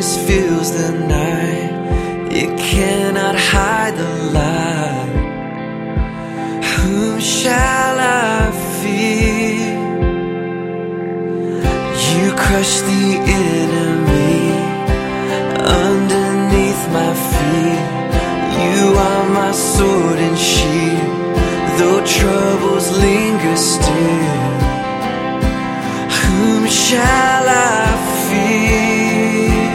darkness fills the night, it cannot hide the light. Whom shall I fear? You crush the enemy underneath my feet. You are my sword and shield, though troubles linger still. Whom shall I fear?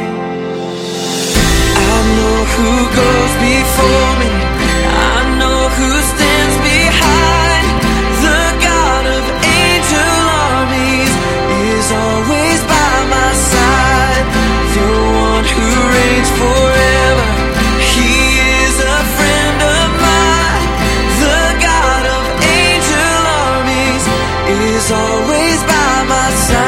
I know who goes before me, I know who stands behind. The God of angel armies is always by my side. The one who reigns forever, he is a friend of mine. The God of angel armies is always by my side.